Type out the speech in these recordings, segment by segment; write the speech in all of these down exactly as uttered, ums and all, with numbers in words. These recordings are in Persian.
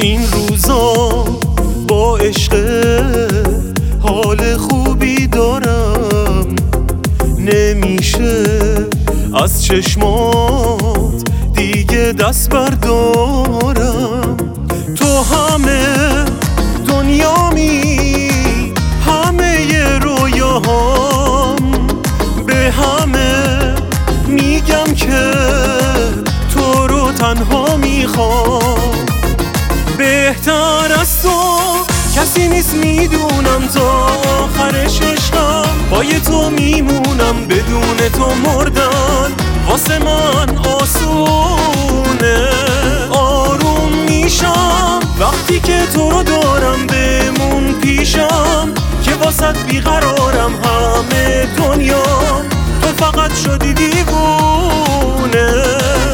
این روزا با عشق حال خوبی دارم، نمیشه از چشمات دیگه دست بردارم. تو همه دنیامی، همه رویاهام، به همه میگم که تو رو تنها میخوام. بهتر از تو کسی نیست میدونم، تا آخرش عشقم پای تو میمونم. بدون تو مردن واسه من آسونه، آروم میشم وقتی که تو رو دارم. بمون پیشم که واسط بیقرارم، همه دنیا تو فقط شدی دیوونه.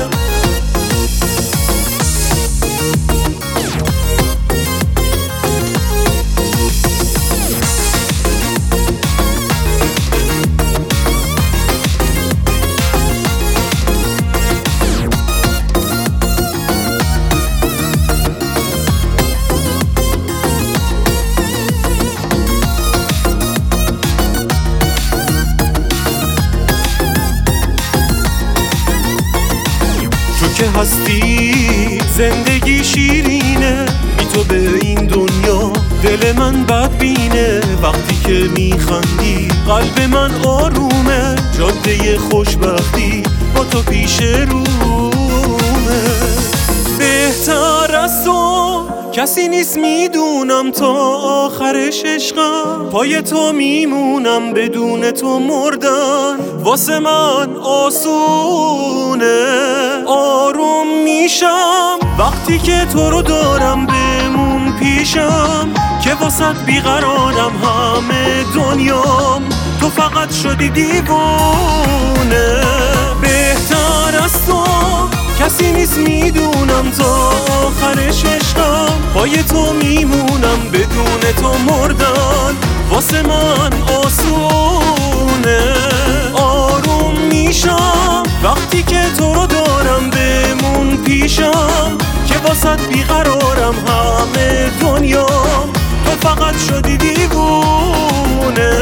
که هستی زندگی شیرینه، بی تو به این دنیا دل من بدبینه. وقتی که میخندی قلب من آرومه، جاده خوشبختی با تو پیش رومه. بهتر از تو کسی نیست میدونم، تا آخرش عشقم پای تو میمونم. بدون تو مردن واسه من آسونه، آروم میشم وقتی که تو رو دارم. بمون پیشم که واسط بیقرارم، همه دنیام تو فقط شدی دیوونه. بهتر از تو کسی نیست میدونم، تا آخرش عشقم پای تو میمونم. بدون تو مردن واسه من آسونه، آروم میشم وقتی که تو رو دارم. بمون پیشم که واسط بیقرارم، همه دنیام تو فقط شدی دیوونه.